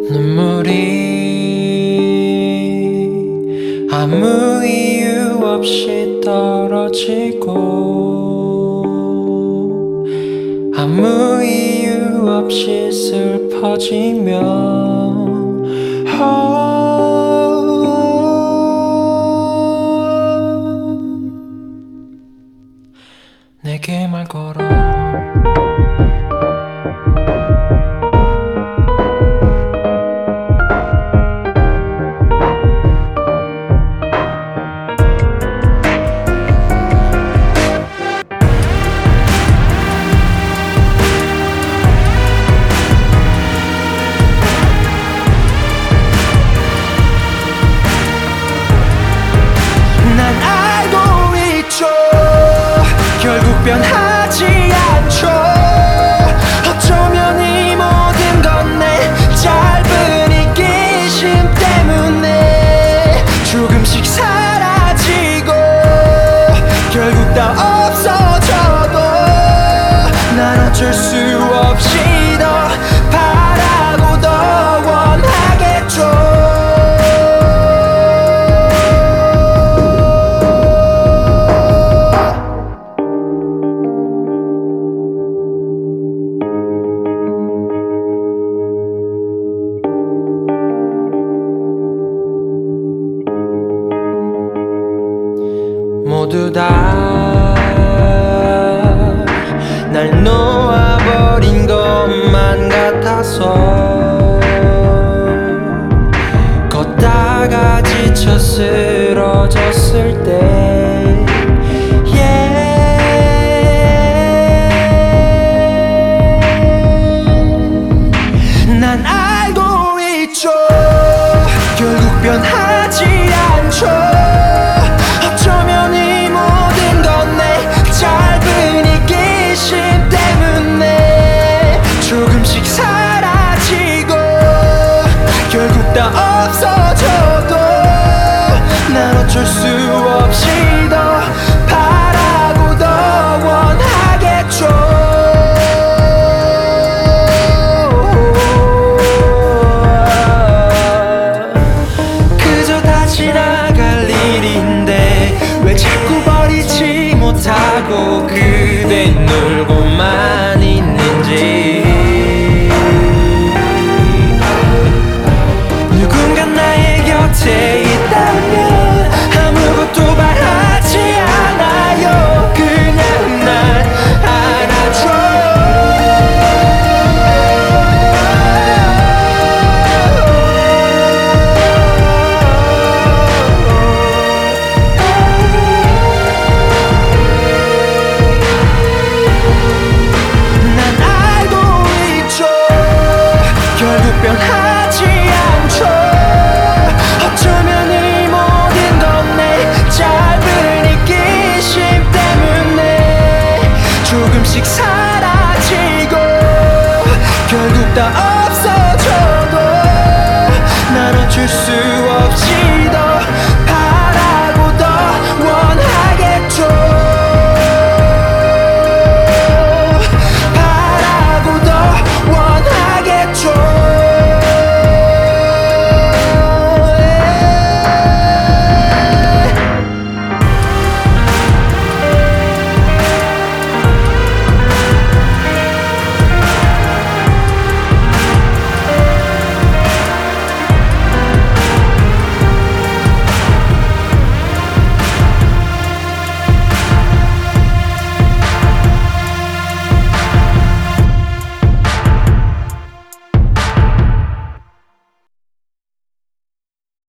눈물이 아무 이유 없이 떨어지고 아무 이유 없이 슬퍼지며 내게 말 걸어 결국 변하지 않죠. 어쩌면 이 모든 건 내 짧은 이기심 때문에 조금씩 사라지고 결국 다 없어져도 난 어쩔 수 없이 더 바라고 더 원하겠죠. 모두 다 날 놓아버린 것만 같아서 걷다가 지쳐 쓰러졌을 때 난 알고 있죠. 결국 변하지 않죠. 어쩌면 이 모든 건 내 짧은 이기심 때문에 조금씩 사라지고 결국 다 없어져도 난 어쩔 수 없이 더 바라고 더 원하겠죠. 그저 다 지나갈 일인데 왜 자꾸 버리지 못하고 그대 놀고만 있는지. 누군가 나의 곁에 있다면 아무것도 바라지 않아요. 그냥 날 결국 변하